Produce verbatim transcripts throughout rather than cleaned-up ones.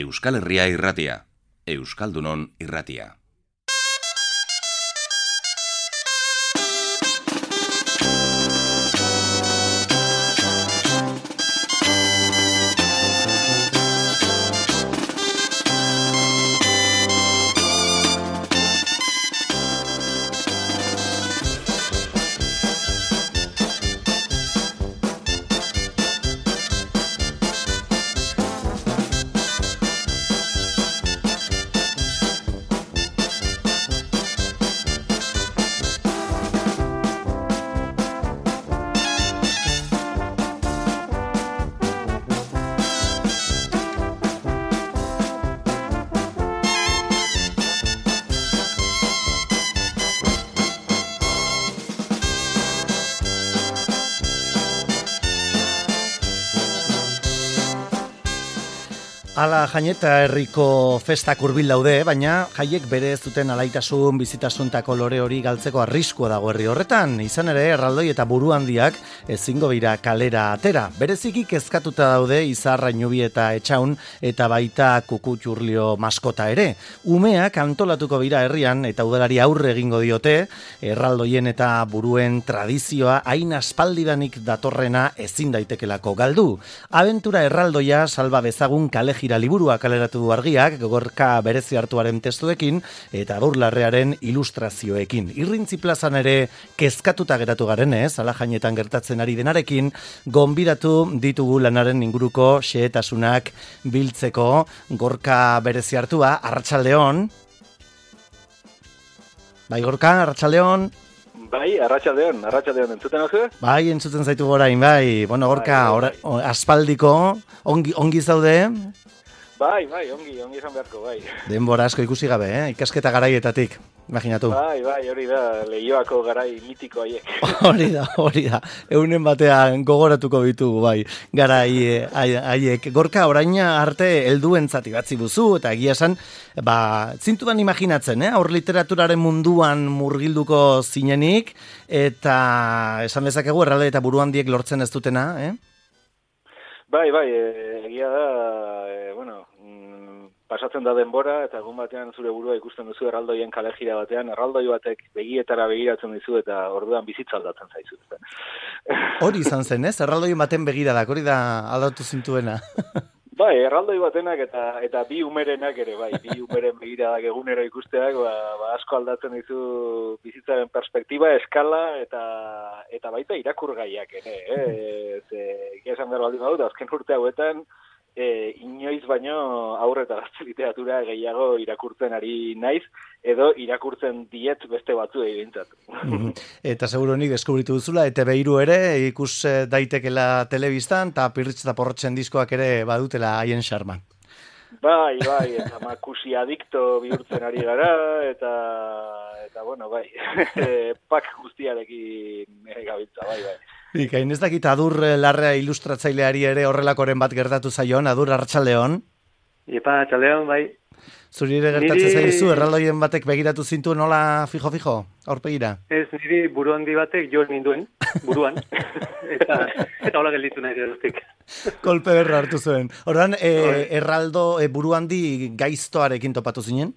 Euskal Herria irratia, Euskaldunon irratia. Hala jaineta herriko festak hurbil daude, baina jaiek bere ez duten alaitasun, bizitasuntako lore hori galtzeko arriskua dago herri horretan. Izan ere, erraldoi eta buru handiak ezingo bira kalera atera. Bereziki kezkatuta daude Izarra, Inubi eta Etxaun eta baita Kukutxurlio maskota ere. Umeak antolatuko bira herrian eta udalari aurre egingo diote, erraldoien eta buruen tradizioa hain aspaldidanik datorrena ezin daitekelako galdu. Abentura erraldoia salba bezagun kale gira liburua kaleratu du Argiak, Gorka berezi hartuaren testuekin eta Burlarrearen ilustrazioekin. Irrintzi plazan ere kezkatuta geratu garenez, ala jainetan gertatzen ari denarekin, gonbidatu ditugu lanaren inguruko xehetasunak biltzeko. Gorka berezi hartua, Arratsaldeon. Bai, Gorka, Arratsaldeon. Bai, arratsaldeon, arratsaldeon entzuten oso? Bai, entzuten zaitu gorain, bai. Bueno, Gorka, bai, bai. Ora, aspaldiko, ongi, ongi zaude? Bai, bai, ongi, ongi izan beharko, bai. Denbora asko ikusi gabe, eh? Ikasketa garaietatik, imaginatu. Bai, bai, hori da, Leioako garai mitiko haiek. Hori da, hori da. Eunen batean gogoratuko ditugu, bai, garai haiek. Gorka, oraina arte helduentzat idatzi buzu, eta egia esan, ba, zintudan imaginatzen, eh? Aur literaturaren munduan murgilduko zinenik, eta esan dezakegu erralde eta buru handiek lortzen ez dutena, eh? Bai, bai, egia da, e, bueno, pasatzen da denbora, eta egun batean zure burua ikusten duzu erraldoien kalejira batean, erraldoi batek begietara begiratzen dizu, eta orduan bizitza aldatzen zaizu. Hori izan zen, ez? Erraldoien baten begiradak, hori da aldatu zintuena. Bai, erraldoi batenak eta eta bi umerenak ere, bai, bi umeren begiradak egunero ikusteak, ba, ba asko aldatzen dizu bizitzaren perspektiba, eskala, eta eta baita irakurgaiak ere, eh? Ze, esan behar baldin badut, azken urte hauetan, E, inoiz baino aurre eta gazte literatura gehiago irakurtzen ari naiz, edo irakurtzen diet beste batzu egintzat. Mm-hmm. Eta seguro nik deskubritu duzula, eta behiru ere ikus daitekela telebistan, eta pirritz eta porrotzen diskoak ere badutela haien xarman. Bai, bai, eta makusi adikto bihurtzen ari gara, eta, eta bueno, bai, pak guztiarekin gabiltza, bai, bai. Ikain ez dakit Adur Larrea ilustratzaileari ere horrelakoren bat gertatu zaion, Adur, Arratsaldeon. Epa, Arratsaldeon, bai. Zuri ere gertatzen niri... zaizu, erraldoien batek begiratu zintu nola fijo-fijo, aurpegira? Ez, niri buru handi batek jo ninduen, buruan, eta, eta hola gelditu nahi geroztik. Kolpe berra hartu zuen. Ordan, e, erraldo e, buru handi gaiztoarekin topatu zinen?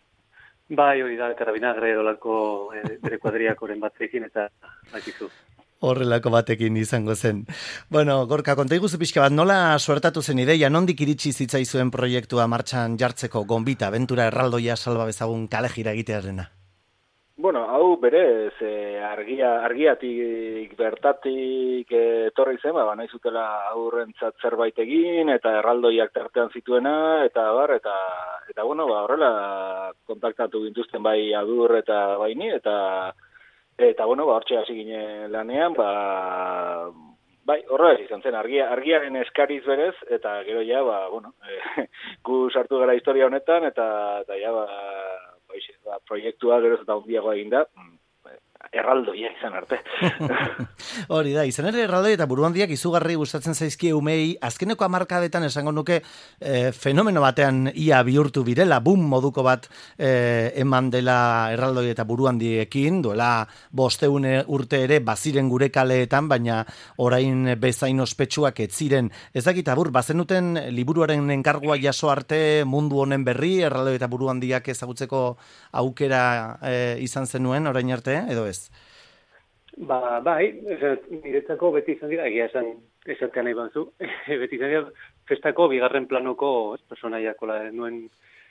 Bai, hori da, karabinagre olako e, bere kuadriakoren batzekin, eta bakizu. Horrelako batekin izango zen. Bueno, Gorka, konta iguzu pixka bat, nola suertatu zen ideia, nondik iritsi zitzaizuen proiektua martxan jartzeko gonbita, abentura erraldoia salba bezagun kalejira egitearena? Bueno, hau berez, eh, argia, argiatik bertatik etorri zen, ba, nahi zutela aurrentzat zerbait egin, eta erraldoiak tartean zituena, eta bar, eta, eta bueno, ba, horrela kontaktatu gintuzten bai Adur eta baini, eta Eta, bueno, ba, hortxe hasi ginen lanean, ba, bai, horrela izan zen, argia, argiaren eskariz berez, eta gero ja, ba, bueno, e, gu sartu gara historia honetan, eta, eta ja, ba, ba, ba proiektua gero eta handiagoa egin da, erraldoia izan arte. Hori da, izan ere erraldoi eta buruhandiak izugarri gustatzen zaizkie umei, azkeneko hamarkadetan esango nuke e, fenomeno batean ia bihurtu birela, boom moduko bat e, eman dela erraldoi eta buruhandiekin, duela bosteun urte ere baziren gure kaleetan, baina orain bezain ospetsuak ez ziren. Ez dakit abur, bazenuten liburuaren enkargua jaso arte mundu honen berri, erraldoi eta buruhandiak ezagutzeko aukera e, izan zenuen orain arte, edo ez? Ba, bai, niretzako beti izan dira, egia esan esatean nahi banzu, beti izan dira festako bigarren planoko personaiako nuen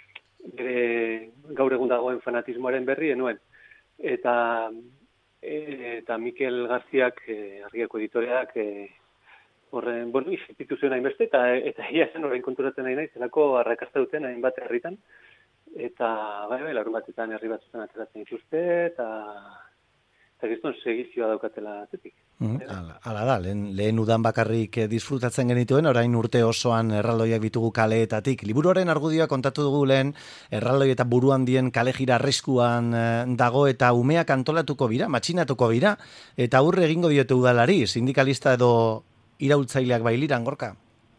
bere gaur egun dagoen fanatismoaren berri enuen. Eta e, eta Mikel Garziak, e, Argiako editoreak, e, horren, bueno, instituzioen hainbeste, eta eta egia esan horrein konturatzen nahi nahi, zelako arrakasta duten hainbat herritan, eta bai, bai, larun batetan herri batzutan ateratzen dituzte, eta eta gizton segizioa daukatela atetik. Mm, ala, ala da, lehen, lehen udan bakarrik disfrutatzen genituen, orain urte osoan erraldoiak bitugu kaleetatik. Liburuaren argudioa kontatu dugu lehen, erraldoi eta buruhandien kale jira arriskuan dago eta umeak antolatuko bira, matxinatuko bira, eta aurre egingo diote udalari, sindikalista edo iraultzaileak bailiran, Gorka?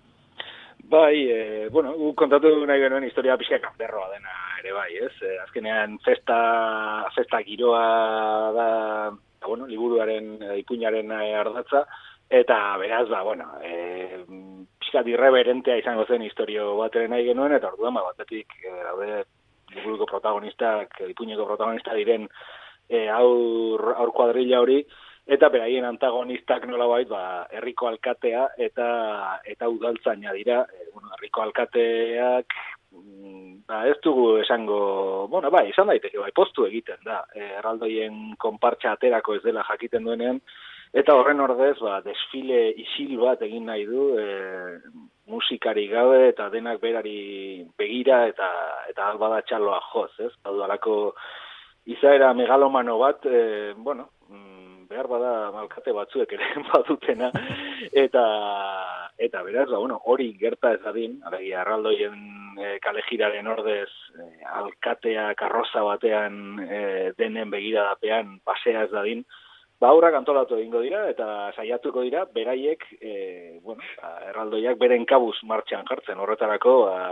Bai, e, bueno, kontatu nahi genuen historia pixka kanberroa dena ere bai, ez? E, azkenean festa, festa giroa da, da bueno, liburuaren, ipuinaren ardatza, eta beraz, ba, bueno, e, pixka irreverentea izango zen historio bat ere nahi genuen, eta orduan, ba, batetik, e, daude liburuko protagonistak, ipuineko protagonista diren e, aur, aur kuadrilla hori, eta beraien antagonistak nolabait ba herriko alkatea eta eta udaltzaina dira. E, bueno, herriko alkateak ba ez dugu esango, bueno, bai, izan daiteke bai postu egiten da. E, erraldoien konpartsa aterako ez dela jakiten duenean eta horren ordez ba desfile isil bat egin nahi du, e, musikari gabe eta denak berari begira eta eta albada txaloa joz, ez? Badalako izaera megalomano bat, e, bueno, behar bada alkate batzuek ere badutena, eta eta beraz, ba, bueno, hori gerta ez dadin, alegia erraldoien e, kale jiraren ordez e, alkatea karroza batean e, denen begiradapean pasea ez dadin, ba aurrak antolatu egingo dira, eta saiatuko dira, beraiek, e, bueno, ba, erraldoiak beren kabuz martxan jartzen, horretarako, ba,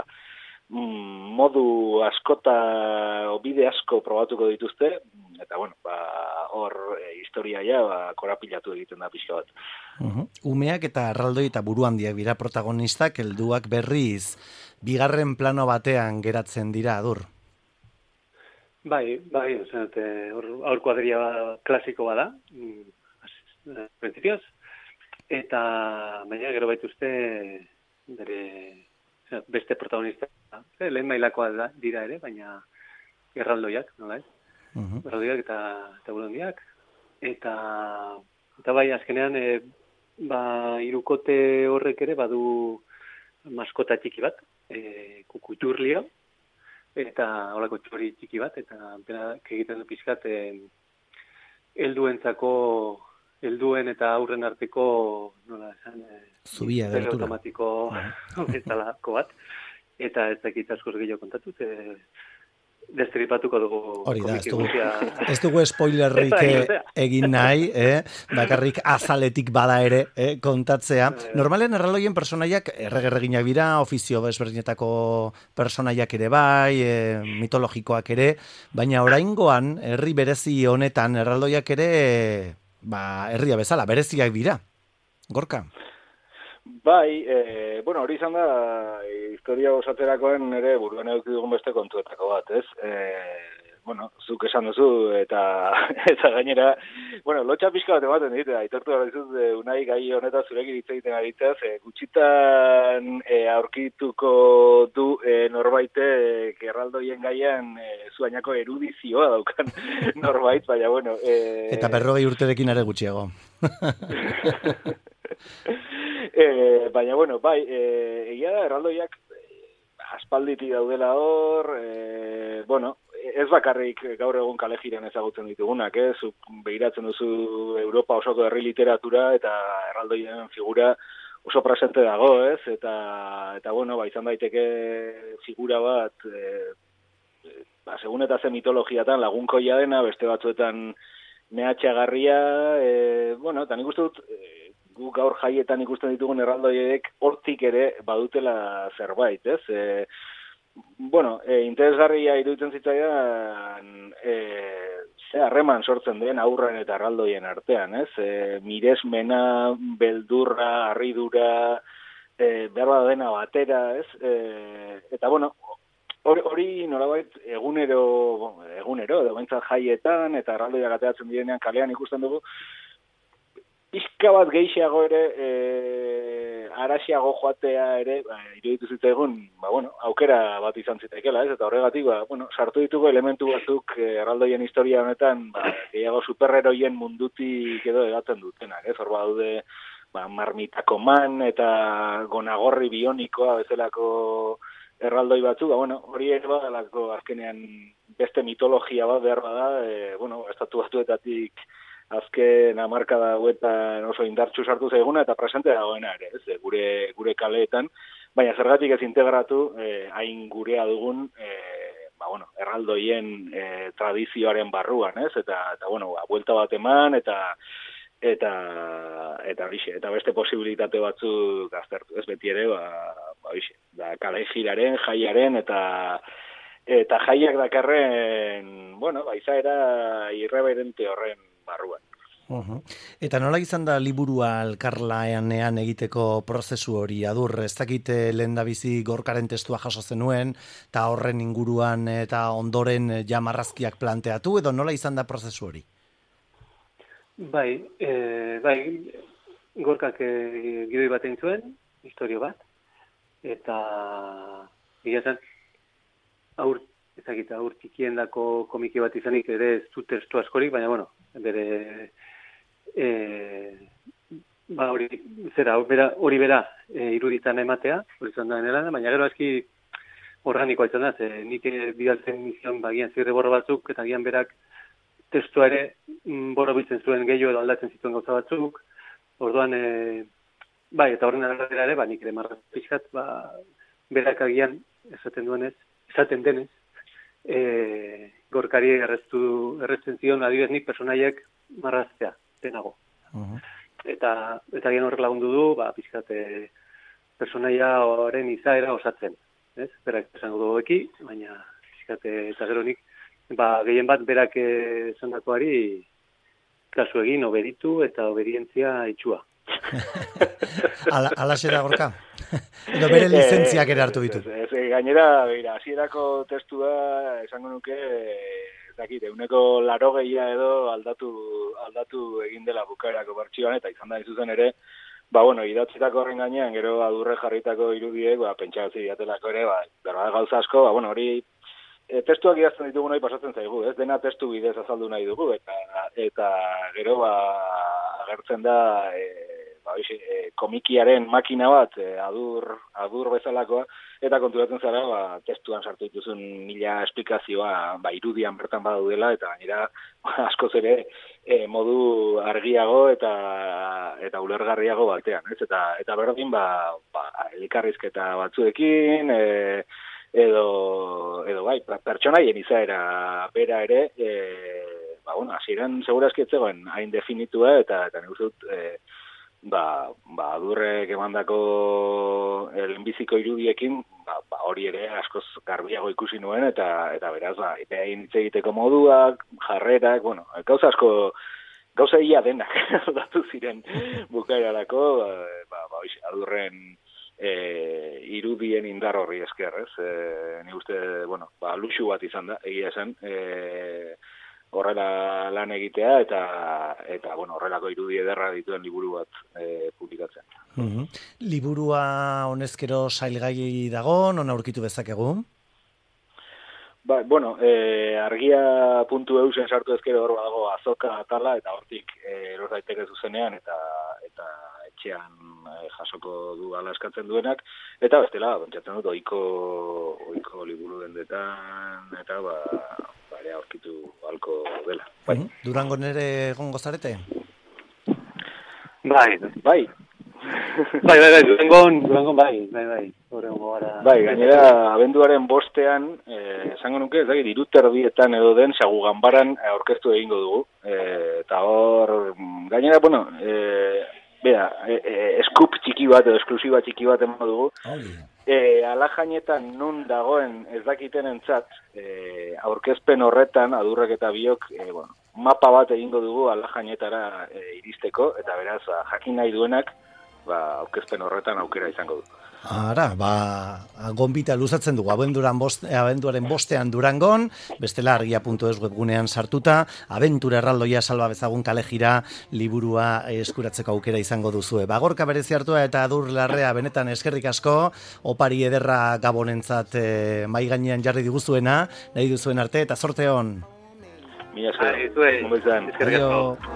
modu askota o bide asko probatuko dituzte, eta bueno, ba, hor e, historia ja ba, korapilatu egiten da pixka bat. Uh-huh. Umeak eta erraldoi eta buruhandiak dira protagonistak, helduak berriz bigarren plano batean geratzen dira, Adur. Bai, bai, ozenate, aur kuadria klasiko bada, prinsipioz, eta baina gero baituzte bere beste protagonista, eh, lehen mailakoa da, dira ere, baina erraldoiak, nola ez? Uh-huh. Erraldoiak eta, eta buruhandiak. Eta, eta bai, azkenean, e, ba, irukote horrek ere badu maskota txiki bat, e, kukuturlio, eta holako txori txiki bat, eta berak egiten du pizkat, e, helduentzako, helduen eta aurren arteko, nola esan, e, zubia de altura. Automatiko bezalako bat, eta ez dakit askoz gehiago kontatuz, e, destripatuko dugu. Hori da, ez dugu, ez dugu spoilerrik egin nahi, eh? Bakarrik azaletik bada ere eh? kontatzea. Normalen erraldoien personaiak erregerreginak bira, ofizio bezberdinetako personaiak ere bai, eh, mitologikoak ere, baina oraingoan herri berezi honetan erraldoiak ere, ba, herria bezala, bereziak bira. Gorka? Bai, e, bueno, hori izan da, historia osaterakoen ere buruan eduki dugun beste kontuetako bat, ez? E, bueno, zuk esan duzu, eta eta gainera, bueno, lotxa pixka bat ematen dit, aitortu gara dizuz, e, unai gai honetaz zurekin hitz egiten aritzaz, e, gutxitan e, aurkituko du e, norbaite erraldoien gaian e, zuainako erudizioa daukan norbait, baina bueno... E... Eta berrogei urterekin ere gutxiago. E, baina, bueno, bai, e, egia da, erraldoiak aspalditi daudela hor, e, bueno, ez bakarrik gaur egun kale jiran ezagutzen ditugunak, ez? Eh? Begiratzen duzu Europa osoko herri literatura eta erraldoien figura oso presente dago, ez? Eta, eta bueno, ba, izan daiteke figura bat, e, ba, segun eta ze mitologiatan lagunkoia dena, beste batzuetan mehatxagarria, e, bueno, eta nik uste dut, e, guk gaur jaietan ikusten ditugun erraldoiek hortik ere badutela zerbait, ez? E, bueno, e, interesgarria iruditzen zitzaidan, e, ze harreman sortzen den aurren eta erraldoien artean, ez? E, miresmena, beldurra, harridura, e, behar bada dena batera, ez? E, eta, bueno, hori, hori nolabait egunero, egunero, edo behintzat jaietan, eta erraldoiak ateatzen direnean kalean ikusten dugu, pixka bat gehiago ere, e, arasiago joatea ere, ba, iruditu zitzaigun, ba, bueno, aukera bat izan zitekeela, ez? Eta horregatik, ba, bueno, sartu ditugu elementu batzuk e, erraldoien historia honetan, ba, gehiago superheroien mundutik edo egatzen dutenak, ez? Hor daude, ba, marmitako man eta gonagorri bionikoa bezalako erraldoi batzuk, ba, bueno, hori ere badalako azkenean beste mitologia bat behar bada, e, bueno, estatu batuetatik azken hamarkada hauetan oso indartsu sartu zaiguna eta presente dagoena ere, ez, gure gure kaleetan, baina zergatik ez integratu eh, hain gurea dugun eh, ba, bueno, erraldoien eh, tradizioaren barruan, ez, eta, eta bueno, ba, buelta bat eman, eta eta eta horixe, eta beste posibilitate batzuk aztertu, ez, beti ere, ba, ba horixe, da kale jiraren, jaiaren, eta eta jaiak dakarren, bueno, ba, izaera irreverente horren barruan. Uh-huh. Eta nola izan da liburua elkarlanean egiteko prozesu hori, Adur, ez dakit lehendabizi Gorkaren testua jaso zenuen, eta horren inguruan eta ondoren ja marrazkiak planteatu, edo nola izan da prozesu hori? Bai, e, bai, Gorkak e, gidoi bat egin zuen, historio bat, eta egia zen, aur, ezagita, aur txikien dako komiki bat izanik ere ez du testu askorik, baina, bueno, bere, e, ba, hori, zera, bera, hori bera e, iruditan ematea, hori izan da denela, baina gero aski organikoa izan da, ze nik bidaltzen izan, bagian zirre borro batzuk, eta gian berak testua ere borro bitzen zuen gehiago edo aldatzen zituen gauza batzuk, orduan, e, bai, eta horren arabera ere, ba, nik ere marra pixkat, ba, berak agian esaten duenez, esaten denez, e, Gorkari erreztu, errezten zion, adibidez nik personaiek marraztea, denago. Uh-huh. Eta, eta gian horrek lagundu du, ba, pixkat, e, personaia horren izaera osatzen, ez? Berak esango du eki, baina pixkat, eta gero nik, ba, gehien bat berak esan dakoari kasu egin, obeditu eta obedientzia itxua. Ala, alaxe da, Gorka? Edo bere lizentziak ere hartu ditu. Ez, ez, gainera, beira, hasierako testua esango nuke, ez dakit, euneko laro gehia edo aldatu, aldatu egin dela bukaerako bertsioan, eta izan da izuzen ere, ba, bueno, idatzitako horren gainean, gero Adurre jarritako irudiek, ba, pentsatzi diatelako ere, ba, berra gauza asko, ba, bueno, hori, e, testuak idazten ditugu nahi pasatzen zaigu, ez dena testu bidez azaldu nahi dugu, eta, eta gero, ba, agertzen da, e, ba, oixe, e, komikiaren makina bat, e, adur, adur bezalakoa, eta konturatzen zara, ba, testuan sartu dituzun mila esplikazioa, ba, irudian bertan badaudela, eta gainera, ba, askoz ere, e, modu argiago eta eta ulergarriago batean, ez? Eta, eta berdin, ba, ba, elkarrizketa batzuekin, e, edo, edo bai, pertsonaien izaera bera ere, e, ba, bueno, hasieran segurazki ez zegoen hain definitua, eta, eta nik uste dut, e, ba, ba, Adurrek emandako lehenbiziko irudiekin, ba, ba, hori ere askoz garbiago ikusi nuen, eta eta beraz, ba, behin hitz egiteko moduak, jarrerak, bueno, gauza asko, gauza ia denak aldatu ziren bukaerarako, ba, ba, ba, Adurren e, irudien indar horri esker, ez? E, ni uste, bueno, ba, luxu bat izan da, egia esan, e, horrela lan egitea eta eta bueno, horrelako irudi ederra dituen liburu bat e, publikatzen. Uh-huh. Liburua honezkero sailgai dago, non aurkitu bezakegu? Ba, bueno, e, argia puntu eusen sartu ezkero hor dago azoka atala, eta hortik e, eros daiteke zuzenean, eta eta etxean e, jasoko du ala eskatzen duenak, eta bestela, pentsatzen dut, oiko, oiko liburu dendetan, eta ba, ere aurkitu halko dela. Bai. Durango nere egongo zarete? Bai, bai. Bai, bai, bai, durangon, durangon, bai, bai, bai. Durango gara. Bai, gainera, abenduaren bostean, eh, esango nuke, ez dakit, iruterdietan edo den, sagu ganbaran aurkeztu egingo dugu. Eh, eta hor, gainera, bueno, eh, bera, e, e, eskup txiki bat edo esklusiba txiki bat emango dugu. E, Alajainetan nun dagoen ez dakiten entzat, e, aurkezpen horretan, adurrek eta biok, e, bueno, mapa bat egingo dugu Alajainetara e, iristeko, eta beraz, ba, jakin nahi duenak, ba, aurkezpen horretan aukera izango du. Ara, ba, gonbita luzatzen dugu, abenduran bost, abenduaren bostean Durangon, bestela argia puntu es webgunean sartuta, abentura erraldoia salba bezagun kalejira liburua eskuratzeko aukera izango duzue. Ba, gorka berezi hartua eta adur larrea benetan eskerrik asko, opari ederra gabonentzat e, mai gainean jarri diguzuena, nahi duzuen arte, eta zorte hon. Mila esker, Eskerrik asko.